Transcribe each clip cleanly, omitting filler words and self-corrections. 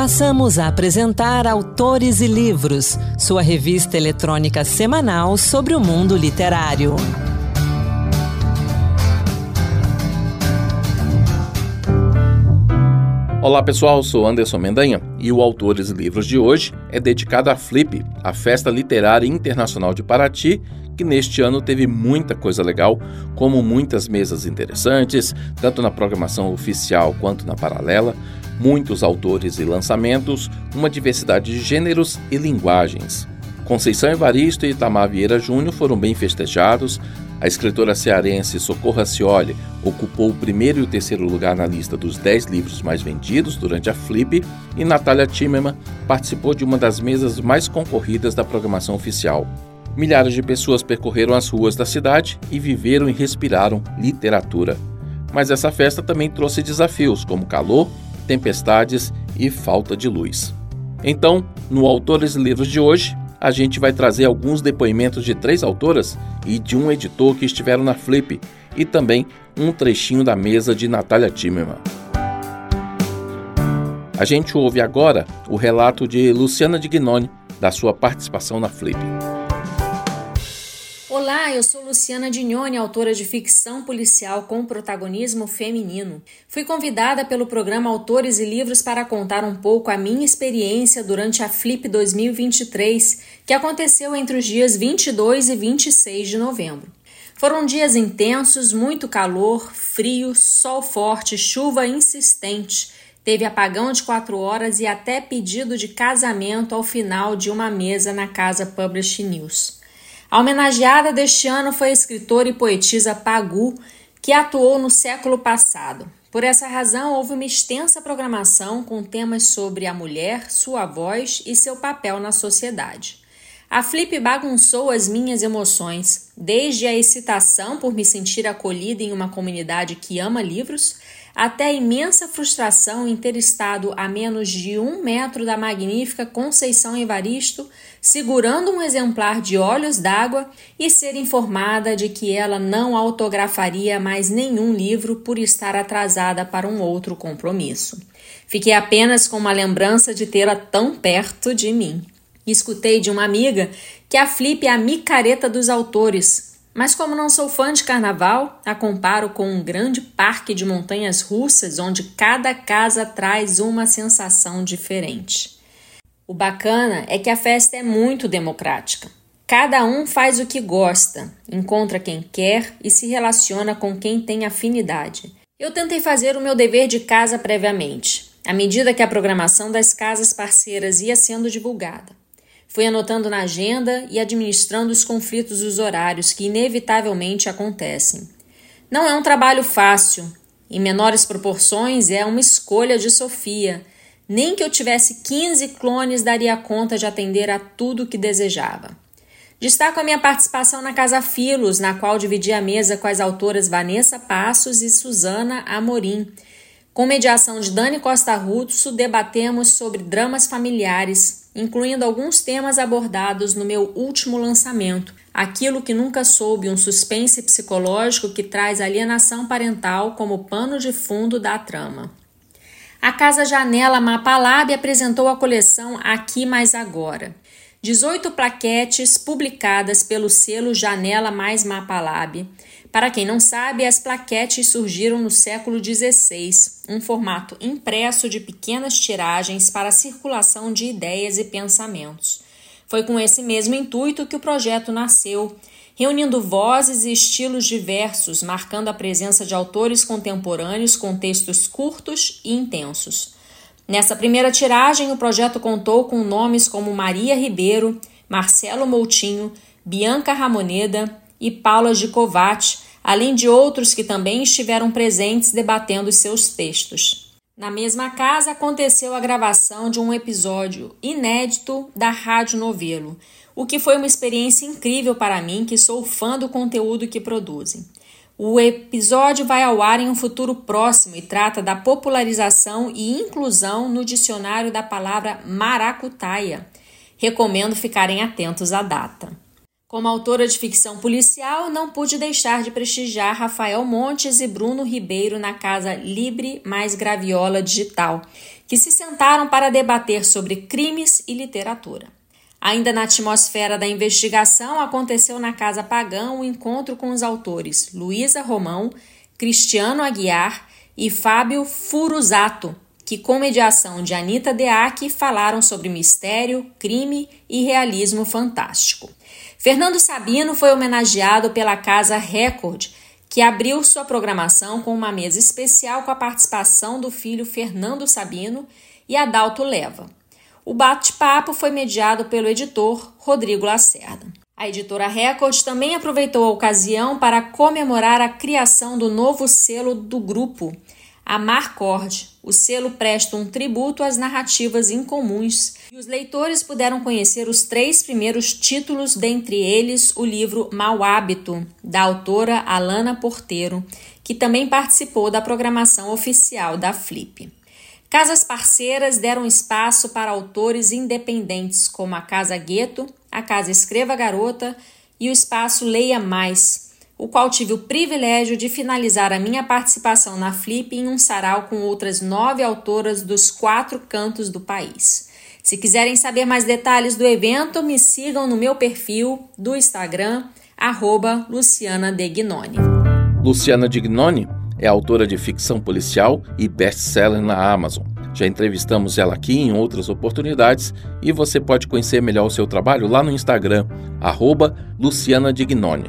Passamos a apresentar Autores e Livros, sua revista eletrônica semanal sobre o mundo literário. Olá pessoal, sou Anderson Mendanha e o Autores e Livros de hoje é dedicado à Flip, a Festa Literária Internacional de Paraty, que neste ano teve muita coisa legal, como muitas mesas interessantes, tanto na programação oficial quanto na paralela, muitos autores e lançamentos, uma diversidade de gêneros e linguagens. Conceição Evaristo e Itamar Vieira Júnior foram bem festejados. A escritora cearense Socorro Racioli ocupou o primeiro e o terceiro lugar na lista dos 10 livros mais vendidos durante a Flip e Natália Timmerman participou de uma das mesas mais concorridas da programação oficial. Milhares de pessoas percorreram as ruas da cidade e viveram e respiraram literatura. Mas essa festa também trouxe desafios como calor, tempestades e falta de luz. Então, no Autores e Livros de hoje, a gente vai trazer alguns depoimentos de 3 autoras e de um editor que estiveram na Flip e também um trechinho da mesa de Natália Timmerman. A gente ouve agora o relato de Luciana Dignoni da sua participação na Flip. Olá, eu sou Luciana Dignoni, autora de ficção policial com protagonismo feminino. Fui convidada pelo programa Autores e Livros para contar um pouco a minha experiência durante a Flip 2023, que aconteceu entre os dias 22 e 26 de novembro. Foram dias intensos, muito calor, frio, sol forte, chuva insistente. Teve apagão de 4 horas e até pedido de casamento ao final de uma mesa na Casa Publish News. A homenageada deste ano foi a escritora e poetisa Pagu, que atuou no século passado. Por essa razão, houve uma extensa programação com temas sobre a mulher, sua voz e seu papel na sociedade. A Flip bagunçou as minhas emoções, desde a excitação por me sentir acolhida em uma comunidade que ama livros, até a imensa frustração em ter estado a menos de 1 metro da magnífica Conceição Evaristo, segurando um exemplar de Olhos d'Água e ser informada de que ela não autografaria mais nenhum livro por estar atrasada para um outro compromisso. Fiquei apenas com uma lembrança de tê-la tão perto de mim. Escutei de uma amiga que a Flip é a micareta dos autores, mas como não sou fã de carnaval, a comparo com um grande parque de montanhas russas onde cada casa traz uma sensação diferente. O bacana é que a festa é muito democrática. Cada um faz o que gosta, encontra quem quer e se relaciona com quem tem afinidade. Eu tentei fazer o meu dever de casa previamente, à medida que a programação das casas parceiras ia sendo divulgada. Fui anotando na agenda e administrando os conflitos dos horários que inevitavelmente acontecem. Não é um trabalho fácil. Em menores proporções, é uma escolha de Sofia. Nem que eu tivesse 15 clones daria conta de atender a tudo o que desejava. Destaco a minha participação na Casa Filos, na qual dividi a mesa com as autoras Vanessa Passos e Suzana Amorim. Com mediação de Dani Costa Russo, debatemos sobre dramas familiares, incluindo alguns temas abordados no meu último lançamento, Aquilo que Nunca Soube, um suspense psicológico que traz alienação parental como pano de fundo da trama. A Casa Janela Mapalab apresentou a coleção Aqui Mais Agora. 18 plaquetes publicadas pelo selo Janela Mais Mapalab. Para quem não sabe, as plaquetes surgiram no século XVI, um formato impresso de pequenas tiragens para a circulação de ideias e pensamentos. Foi com esse mesmo intuito que o projeto nasceu, reunindo vozes e estilos diversos, marcando a presença de autores contemporâneos com textos curtos e intensos. Nessa primeira tiragem, o projeto contou com nomes como Maria Ribeiro, Marcelo Moutinho, Bianca Ramoneda e Paula Gicovati, além de outros que também estiveram presentes debatendo os seus textos. Na mesma casa aconteceu a gravação de um episódio inédito da Rádio Novelo, o que foi uma experiência incrível para mim, que sou fã do conteúdo que produzem. O episódio vai ao ar em um futuro próximo e trata da popularização e inclusão no dicionário da palavra maracutaia. Recomendo ficarem atentos à data. Como autora de ficção policial, não pude deixar de prestigiar Rafael Montes e Bruno Ribeiro na Casa Libre mais Graviola Digital, que se sentaram para debater sobre crimes e literatura. Ainda na atmosfera da investigação, aconteceu na Casa Pagão o encontro com os autores Luísa Romão, Cristiano Aguiar e Fábio Furuzato, que, com mediação de Anita Deac, falaram sobre mistério, crime e realismo fantástico. Fernando Sabino foi homenageado pela Casa Record, que abriu sua programação com uma mesa especial com a participação do filho Fernando Sabino e Adalto Leva. O bate-papo foi mediado pelo editor Rodrigo Lacerda. A editora Record também aproveitou a ocasião para comemorar a criação do novo selo do grupo, a Marcord. O selo presta um tributo às narrativas incomuns e os leitores puderam conhecer os 3 primeiros títulos, dentre eles o livro Mau Hábito, da autora Alana Porteiro, que também participou da programação oficial da Flip. Casas parceiras deram espaço para autores independentes, como a Casa Gueto, a Casa Escreva Garota e o espaço Leia Mais, o qual tive o privilégio de finalizar a minha participação na Flip em um sarau com outras 9 autoras dos 4 cantos do país. Se quiserem saber mais detalhes do evento, me sigam no meu perfil do Instagram, @Luciana De Gnoni. Luciana De Gnoni é autora de ficção policial e best-seller na Amazon. Já entrevistamos ela aqui em outras oportunidades e você pode conhecer melhor o seu trabalho lá no Instagram, @Luciana De Gnoni.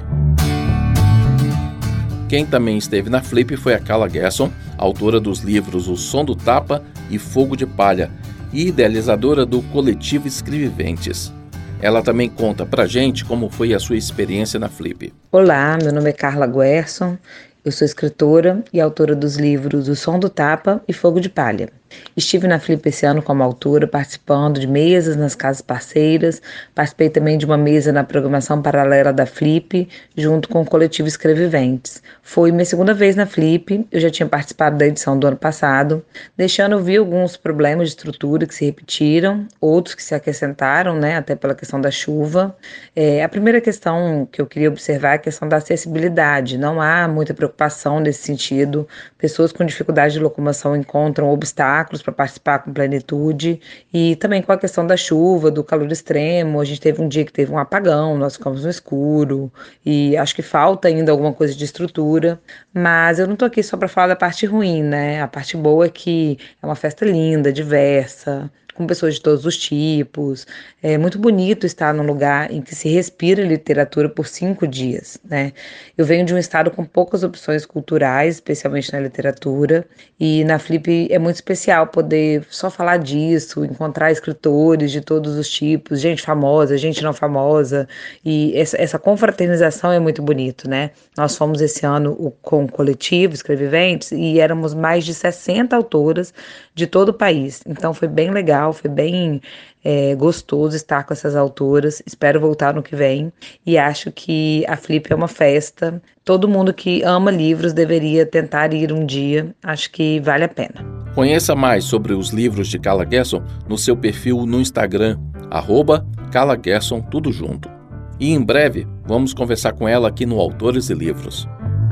Quem também esteve na Flip foi a Carla Gerson, autora dos livros O Som do Tapa e Fogo de Palha e idealizadora do coletivo Escreviventes. Ela também conta pra gente como foi a sua experiência na Flip. Olá, meu nome é Carla Gerson. Eu sou escritora e autora dos livros O Som do Tapa e Fogo de Palha. Estive na Flip esse ano como autora, participando de mesas nas casas parceiras, participei também de uma mesa na programação paralela da Flip, junto com o coletivo Escreviventes. Foi minha segunda vez na Flip, eu já tinha participado da edição do ano passado, deixando eu ver alguns problemas de estrutura que se repetiram, outros que se acrescentaram, até pela questão da chuva. A primeira questão que eu queria observar é a questão da acessibilidade. Não há muita preocupação nesse sentido, pessoas com dificuldade de locomoção encontram obstáculos para participar com plenitude, e também com a questão da chuva, do calor extremo. A gente teve um dia que teve um apagão, nós ficamos no escuro, e acho que falta ainda alguma coisa de estrutura, mas eu não tô aqui só para falar da parte ruim, A parte boa é que é uma festa linda, diversa, com pessoas de todos os tipos. É muito bonito estar num lugar em que se respira literatura por 5 dias, Eu venho de um estado com poucas opções culturais, especialmente na literatura, e na Flip é muito especial poder só falar disso, encontrar escritores de todos os tipos, gente famosa, gente não famosa, e essa confraternização é muito bonito, Nós fomos esse ano com o coletivo Escreviventes e éramos mais de 60 autoras de todo o país, então foi bem legal, foi bem gostoso estar com essas autoras. Espero voltar no que vem e acho que a Flip é uma festa. Todo mundo que ama livros deveria tentar ir um dia, acho que vale a pena. Conheça mais sobre os livros de Carla Gerson no seu perfil no Instagram, @Carla Gerson, tudo junto. E em breve vamos conversar com ela aqui no Autores e Livros.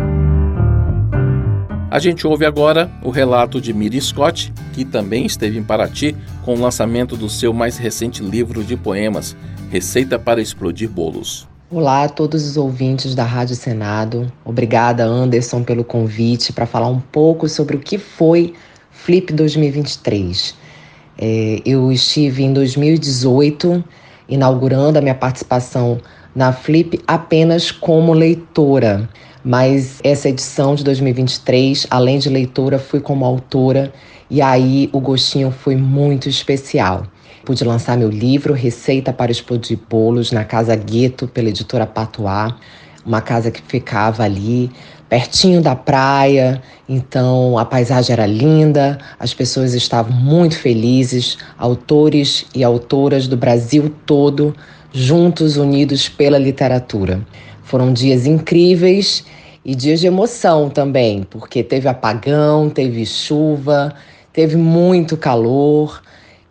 A gente ouve agora o relato de Miri Scott, que também esteve em Paraty com o lançamento do seu mais recente livro de poemas, Receita para Explodir Bolos. Olá a todos os ouvintes da Rádio Senado. Obrigada, Anderson, pelo convite para falar um pouco sobre o que foi Flip 2023. Eu estive em 2018 inaugurando a minha participação na Flip apenas como leitora. Mas essa edição de 2023, além de leitora, fui como autora e aí o gostinho foi muito especial. Pude lançar meu livro Receita para Explodir Bolos na Casa Gueto, pela editora Patois, uma casa que ficava ali pertinho da praia, então a paisagem era linda, as pessoas estavam muito felizes, autores e autoras do Brasil todo, juntos, unidos pela literatura. Foram dias incríveis e dias de emoção também, porque teve apagão, teve chuva, teve muito calor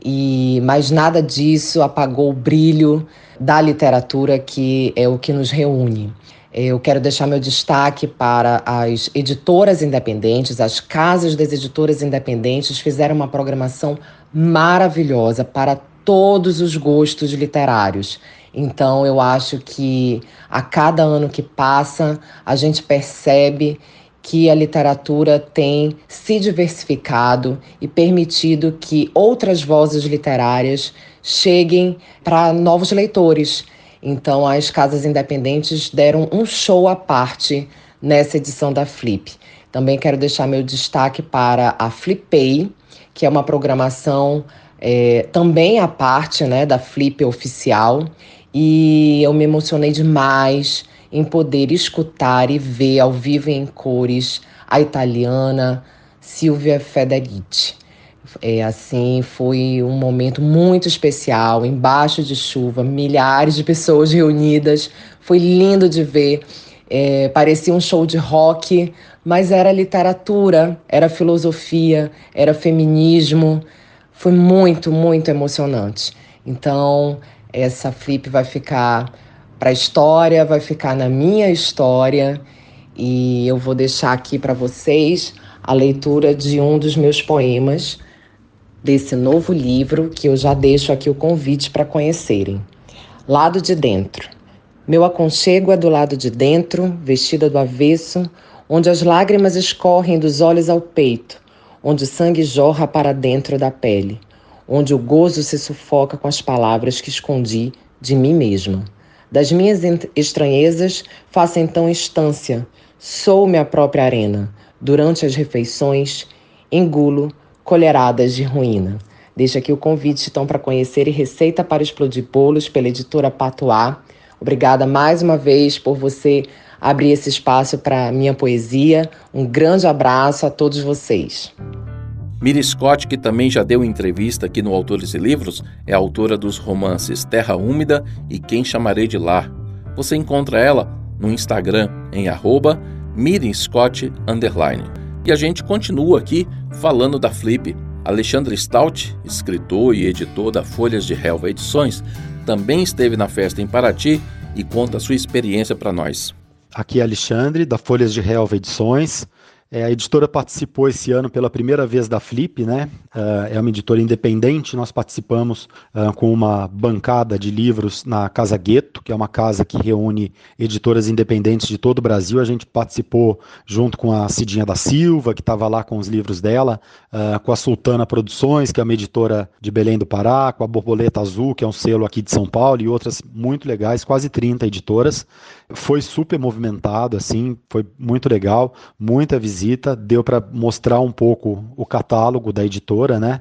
mas nada disso apagou o brilho da literatura, que é o que nos reúne. Eu quero deixar meu destaque para as editoras independentes. As casas das editoras independentes fizeram uma programação maravilhosa para todos os gostos literários. Então, eu acho que a cada ano que passa, a gente percebe que a literatura tem se diversificado e permitido que outras vozes literárias cheguem para novos leitores. Então, as casas independentes deram um show à parte nessa edição da Flip. Também quero deixar meu destaque para a Flipei, que é uma programação também à parte, né, da Flip oficial. E eu me emocionei demais em poder escutar e ver ao vivo e em cores a italiana Silvia Federici. Foi um momento muito especial, embaixo de chuva, milhares de pessoas reunidas. Foi lindo de ver. Parecia um show de rock, mas era literatura, era filosofia, era feminismo. Foi muito, muito emocionante. Então, essa Flip vai ficar para a história, vai ficar na minha história, e eu vou deixar aqui para vocês a leitura de um dos meus poemas desse novo livro, que eu já deixo aqui o convite para conhecerem. Lado de Dentro. Meu aconchego é do lado de dentro, vestida do avesso, onde as lágrimas escorrem dos olhos ao peito, onde o sangue jorra para dentro da pele, onde o gozo se sufoca com as palavras que escondi de mim mesma. Das minhas estranhezas, faço então instância, sou minha própria arena. Durante as refeições, engulo colheradas de ruína. Deixo aqui o convite, então, para conhecer Receita para Explodir Bolos, pela editora Patois. Obrigada mais uma vez por você abrir esse espaço para minha poesia. Um grande abraço a todos vocês. Miri Scott, que também já deu entrevista aqui no Autores e Livros, é autora dos romances Terra Úmida e Quem Chamarei de Lar. Você encontra ela no Instagram em @MiriScott_. E a gente continua aqui falando da Flip. Alexandre Stout, escritor e editor da Folhas de Relva Edições, também esteve na festa em Paraty e conta a sua experiência para nós. Aqui é Alexandre, da Folhas de Relva Edições. A editora participou esse ano pela primeira vez da Flip, né? É uma editora independente. Nós participamos com uma bancada de livros na Casa Gueto, que é uma casa que reúne editoras independentes de todo o Brasil. A gente participou junto com a Cidinha da Silva, que estava lá com os livros dela, com a Sultana Produções, que é uma editora de Belém do Pará, com a Borboleta Azul, que é um selo aqui de São Paulo, e outras muito legais, quase 30 editoras. Foi super movimentado, assim, foi muito legal, muita visita, deu para mostrar um pouco o catálogo da editora, né?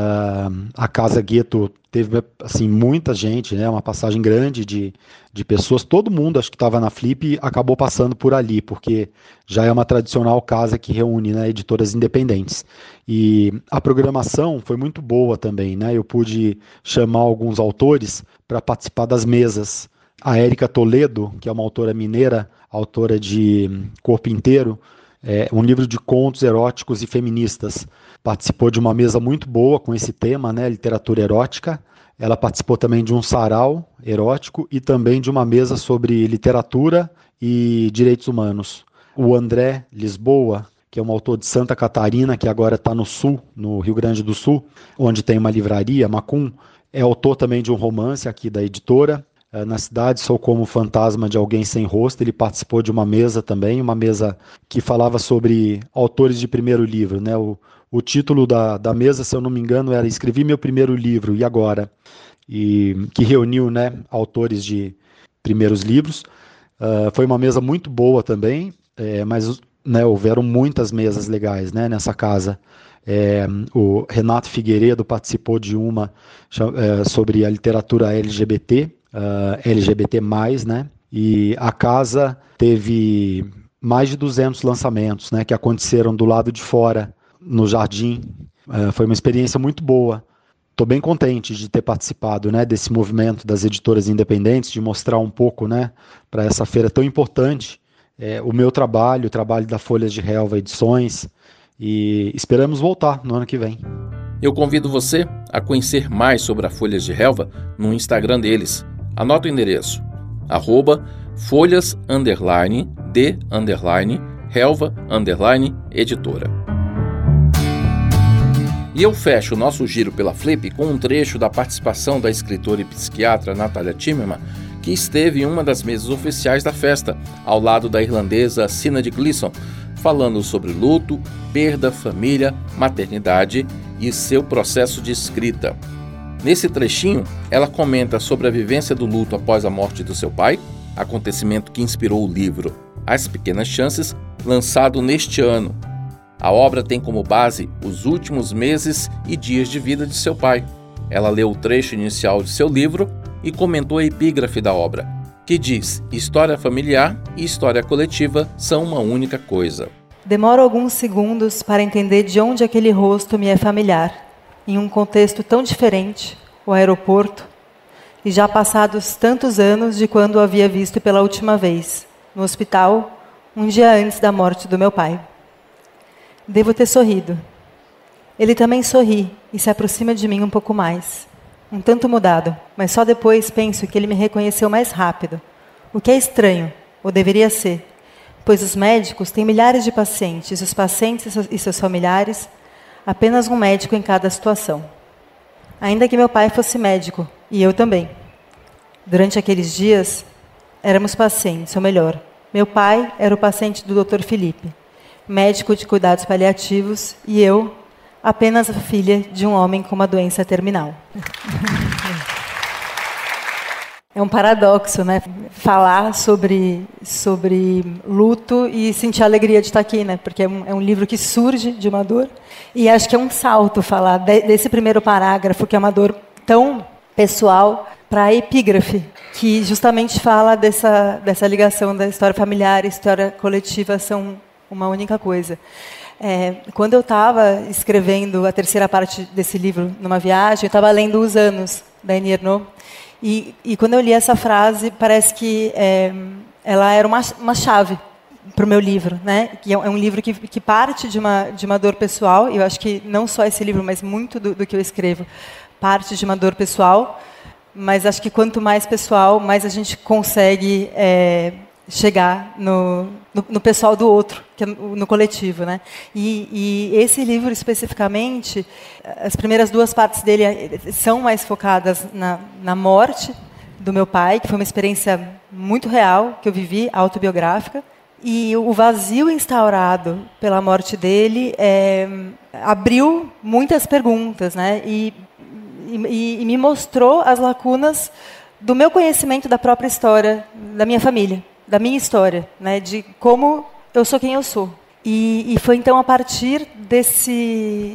A Casa Gueto teve, assim, muita gente, né? Uma passagem grande de pessoas. Todo mundo, acho que estava na Flip, acabou passando por ali, porque já é uma tradicional casa que reúne, né, editoras independentes. E a programação foi muito boa também, né? Eu pude chamar alguns autores para participar das mesas. A Érica Toledo, que é uma autora mineira, autora de Corpo Inteiro, um livro de contos eróticos e feministas. Participou de uma mesa muito boa com esse tema, né, literatura erótica. Ela participou também de um sarau erótico e também de uma mesa sobre literatura e direitos humanos. O André Lisboa, que é um autor de Santa Catarina, que agora está no Sul, no Rio Grande do Sul, onde tem uma livraria, Macum, é autor também de um romance aqui da editora. Na cidade, Sou Como o Fantasma de Alguém Sem Rosto. Ele participou de uma mesa também, uma mesa que falava sobre autores de primeiro livro, né? O título da mesa, se eu não me engano, era Escrevi Meu Primeiro Livro, e Agora? E que reuniu, né, autores de primeiros livros. Foi uma mesa muito boa também, mas, né, houveram muitas mesas legais, né, nessa casa. O Renato Figueiredo participou de uma sobre a literatura LGBT, LGBT+, né? E a casa teve mais de 200 lançamentos, né, que aconteceram do lado de fora, no jardim. Foi uma experiência muito boa. Estou bem contente de ter participado, né, desse movimento das editoras independentes, de mostrar um pouco, né, para essa feira tão importante, o meu trabalho, o trabalho da Folhas de Relva Edições, e esperamos voltar no ano que vem. Eu convido você a conhecer mais sobre a Folhas de Relva no Instagram deles. Anota o endereço, @folhas_de_relva_editora. E eu fecho o nosso giro pela Flip com um trecho da participação da escritora e psiquiatra Natalia Timmerman, que esteve em uma das mesas oficiais da festa, ao lado da irlandesa Sinead Gleeson, falando sobre luto, perda, família, maternidade e seu processo de escrita. Nesse trechinho, ela comenta sobre a vivência do luto após a morte do seu pai, acontecimento que inspirou o livro As Pequenas Chances, lançado neste ano. A obra tem como base os últimos meses e dias de vida de seu pai. Ela leu o trecho inicial de seu livro e comentou a epígrafe da obra, que diz: história familiar e história coletiva são uma única coisa. Demoro alguns segundos para entender de onde aquele rosto me é familiar, em um contexto tão diferente, o aeroporto, e já passados tantos anos de quando o havia visto pela última vez, no hospital, um dia antes da morte do meu pai. Devo ter sorrido. Ele também sorri e se aproxima de mim um pouco mais. Um tanto mudado, mas só depois penso que ele me reconheceu mais rápido. O que é estranho, ou deveria ser, pois os médicos têm milhares de pacientes, os pacientes e seus familiares, apenas um médico em cada situação. Ainda que meu pai fosse médico, e eu também. Durante aqueles dias, éramos pacientes, ou melhor, meu pai era o paciente do Dr. Felipe, médico de cuidados paliativos, e eu, apenas a filha de um homem com uma doença terminal. É um paradoxo, né? Falar sobre luto e sentir a alegria de estar aqui, né? Porque é um livro que surge de uma dor. E acho que é um salto falar desse primeiro parágrafo, que é uma dor tão pessoal, para a epígrafe, que justamente fala dessa ligação da história familiar e história coletiva são uma única coisa. Quando eu estava escrevendo a terceira parte desse livro numa viagem, eu estava lendo Os Anos, da Annie Ernaux, e quando eu li essa frase, parece que ela era uma chave para o meu livro, né? Que é um livro que parte de uma dor pessoal, e eu acho que não só esse livro, mas muito do que eu escrevo, parte de uma dor pessoal, mas acho que quanto mais pessoal, mais a gente consegue chegar no pessoal do outro, que é no coletivo, né? E esse livro especificamente, as primeiras duas partes dele são mais focadas na morte do meu pai, que foi uma experiência muito real que eu vivi, autobiográfica, e o vazio instaurado pela morte dele abriu muitas perguntas, né? E me mostrou as lacunas do meu conhecimento da própria história da minha família, da minha história, né, de como eu sou quem eu sou. E foi então a partir desse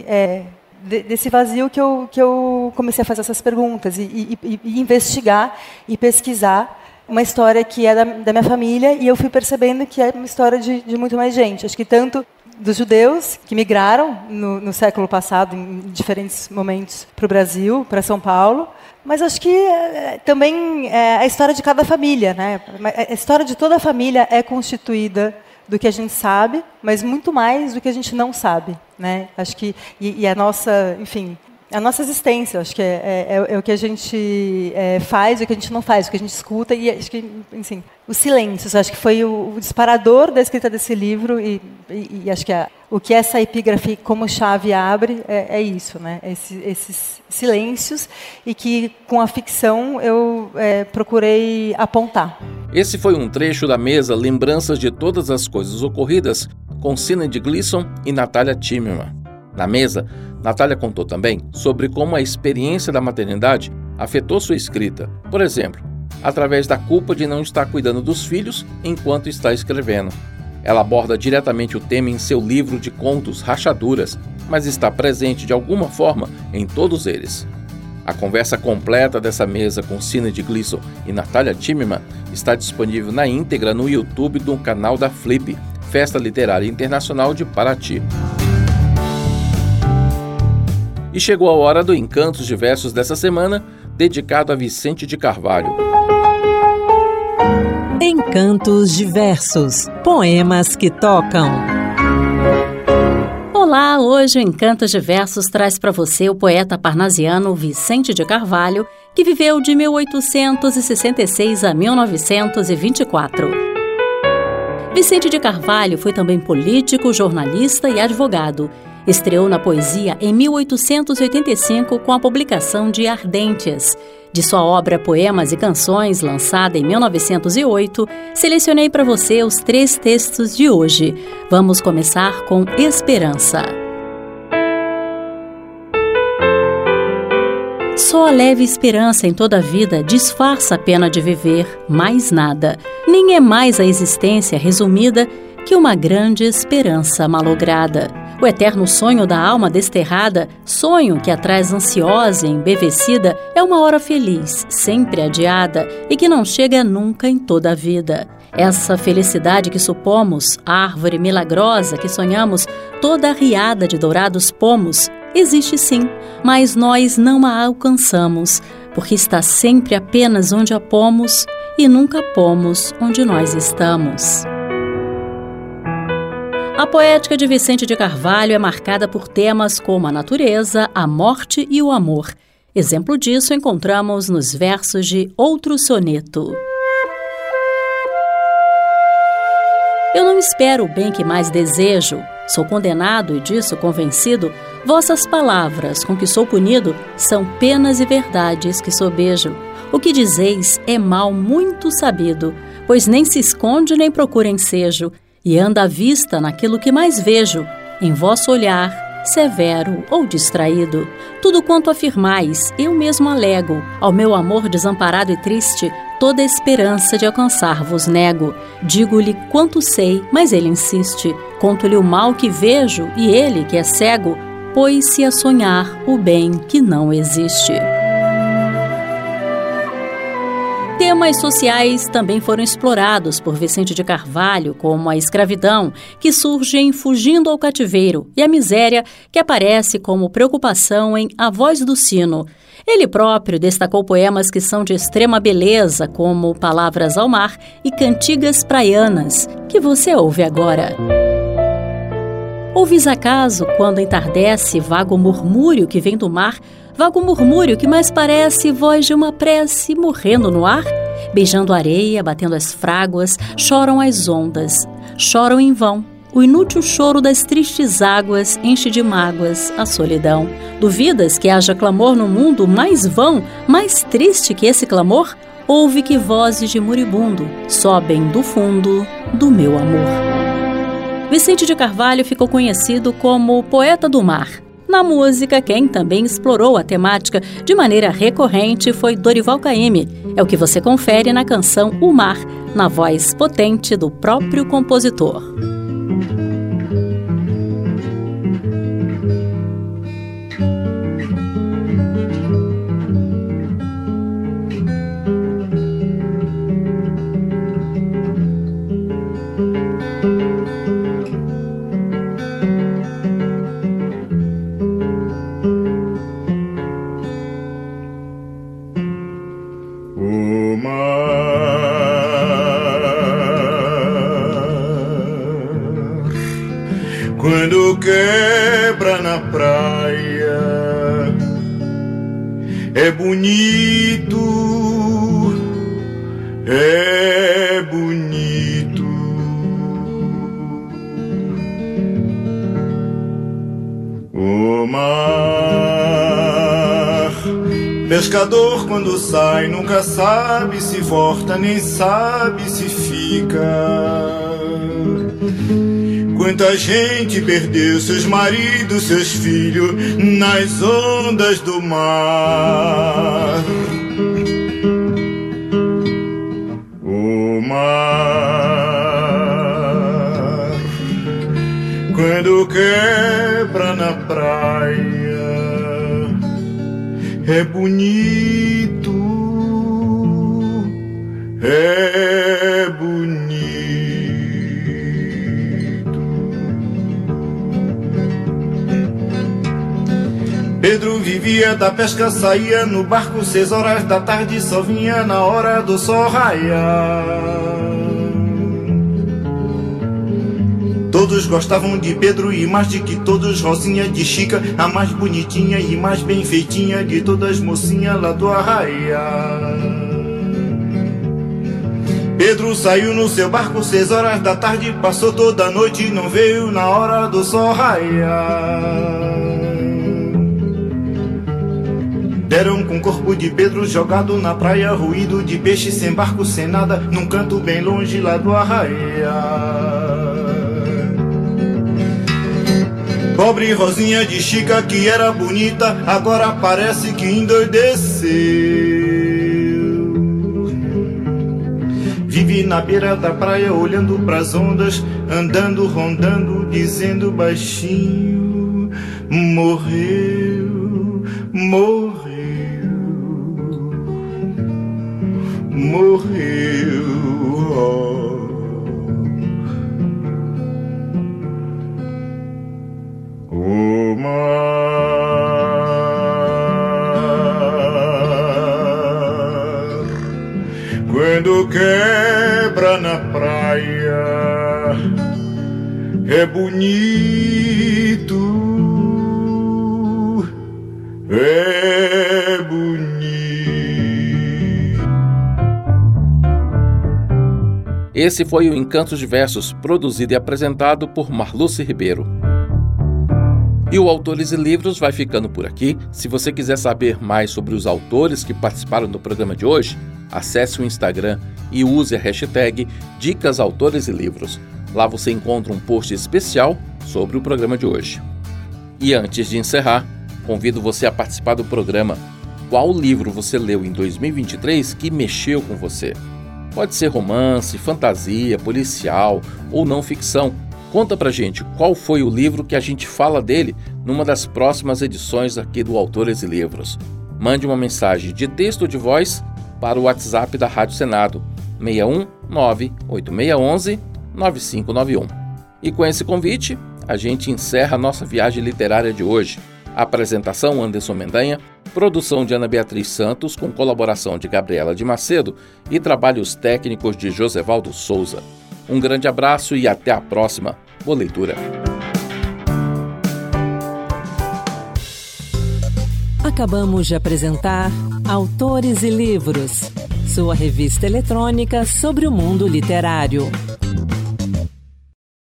vazio que eu comecei a fazer essas perguntas e investigar e pesquisar uma história que é da minha família, e eu fui percebendo que é uma história de muito mais gente. Acho que tanto dos judeus que migraram no século passado, em diferentes momentos, para o Brasil, para São Paulo, mas acho que também a história de cada família, né? A história de toda a família é constituída do que a gente sabe, mas muito mais do que a gente não sabe, né? Acho que e a nossa, enfim, a nossa existência, acho que é o que a gente faz, o que a gente não faz, o que a gente escuta, e acho que, enfim, os silêncios, acho que foi o disparador da escrita desse livro, e acho que o que essa epígrafe como chave abre é isso, né? Esses silêncios, e que com a ficção eu procurei apontar. Esse foi um trecho da mesa Lembranças de Todas as Coisas Ocorridas, com Sinead Gleeson e Natalia Timmerman. Na mesa, Natalia contou também sobre como a experiência da maternidade afetou sua escrita. Por exemplo, através da culpa de não estar cuidando dos filhos enquanto está escrevendo. Ela aborda diretamente o tema em seu livro de contos Rachaduras, mas está presente de alguma forma em todos eles. A conversa completa dessa mesa com Sinead Gleeson e Natalia Timmerman está disponível na íntegra no YouTube do canal da Flip, Festa Literária Internacional de Paraty. E chegou a hora do Encantos de Versos dessa semana, dedicado a Vicente de Carvalho. Encantos de Versos, poemas que tocam. Olá, hoje o Encantos de Versos traz para você o poeta parnasiano Vicente de Carvalho, que viveu de 1866 a 1924. Vicente de Carvalho foi também político, jornalista e advogado. Estreou na poesia em 1885 com a publicação de Ardentes. De sua obra Poemas e Canções, lançada em 1908, selecionei para você os 3 textos de hoje. Vamos começar com Esperança. Só a leve esperança em toda a vida disfarça a pena de viver, mais nada. Nem é mais a existência resumida que uma grande esperança malograda. O eterno sonho da alma desterrada, sonho que a traz ansiosa e embevecida, é uma hora feliz, sempre adiada, e que não chega nunca em toda a vida. Essa felicidade que supomos, árvore milagrosa que sonhamos, toda arriada de dourados pomos, existe sim, mas nós não a alcançamos, porque está sempre apenas onde a pomos e nunca pomos onde nós estamos. A poética de Vicente de Carvalho é marcada por temas como a natureza, a morte e o amor. Exemplo disso encontramos nos versos de Outro Soneto. Eu não espero o bem que mais desejo, sou condenado e disso convencido, vossas palavras com que sou punido são penas e verdades que sobejo. O que dizeis é mal muito sabido, pois nem se esconde nem procura ensejo, e anda à vista naquilo que mais vejo, em vosso olhar, severo ou distraído. Tudo quanto afirmais, eu mesmo alego, ao meu amor desamparado e triste, toda a esperança de alcançar-vos nego. Digo-lhe quanto sei, mas ele insiste. Conto-lhe o mal que vejo, e ele, que é cego, pôs-se a sonhar o bem que não existe. Temas sociais também foram explorados por Vicente de Carvalho, como a escravidão, que surge em Fugindo ao Cativeiro, e a miséria, que aparece como preocupação em A Voz do Sino. Ele próprio destacou poemas que são de extrema beleza, como Palavras ao Mar e Cantigas Praianas, que você ouve agora. Ouvis acaso, quando entardece, vago murmúrio que vem do mar, vago murmúrio que mais parece voz de uma prece morrendo no ar? Beijando a areia, batendo as fráguas, choram as ondas, choram em vão. O inútil choro das tristes águas enche de mágoas a solidão. Duvidas que haja clamor no mundo mais vão, mais triste que esse clamor? Ouve que vozes de moribundo sobem do fundo do meu amor. Vicente de Carvalho ficou conhecido como poeta do mar. Na música, quem também explorou a temática de maneira recorrente foi Dorival Caymmi. É o que você confere na canção O Mar, na voz potente do próprio compositor. Quando quebra na praia é bonito, é bonito. O mar, pescador quando sai nunca sabe se volta nem sabe se fica. Quanta gente perdeu seus maridos, seus filhos nas ondas do mar. O mar, quando quebra na praia, é bonito, é bonito. Pedro vivia da pesca, saía no barco 6 horas da tarde, só vinha na hora do sol raiar. Todos gostavam de Pedro e mais de que todos Rosinha de Chica, a mais bonitinha e mais bem feitinha de todas as mocinhas lá do arraia. Pedro saiu no seu barco 6 horas da tarde, passou toda a noite e não veio na hora do sol raiar. Deram com o corpo de Pedro jogado na praia, ruído de peixe, sem barco, sem nada, num canto bem longe lá do arraia. Pobre Rosinha de Chica, que era bonita, agora parece que endoideceu. Vive na beira da praia olhando pras ondas, andando, rondando, dizendo baixinho: morreu, morreu, morreu. O mar, quando quebra na praia, é bonito, é bonito. Esse foi o Encantos de Versos, produzido e apresentado por Marluce Ribeiro. E o Autores e Livros vai ficando por aqui. Se você quiser saber mais sobre os autores que participaram do programa de hoje, acesse o Instagram e use a hashtag Dicas Autores e Livros. Lá você encontra um post especial sobre o programa de hoje. E antes de encerrar, convido você a participar do programa. Qual livro você leu em 2023 que mexeu com você? Pode ser romance, fantasia, policial ou não ficção. Conta pra gente qual foi o livro que a gente fala dele numa das próximas edições aqui do Autores e Livros. Mande uma mensagem de texto ou de voz para o WhatsApp da Rádio Senado, 61 98611-9591. E com esse convite, a gente encerra a nossa viagem literária de hoje. Apresentação Anderson Mendanha, produção de Ana Beatriz Santos, com colaboração de Gabriela de Macedo e trabalhos técnicos de Josevaldo Souza. Um grande abraço e até a próxima. Boa leitura. Acabamos de apresentar Autores e Livros, sua revista eletrônica sobre o mundo literário.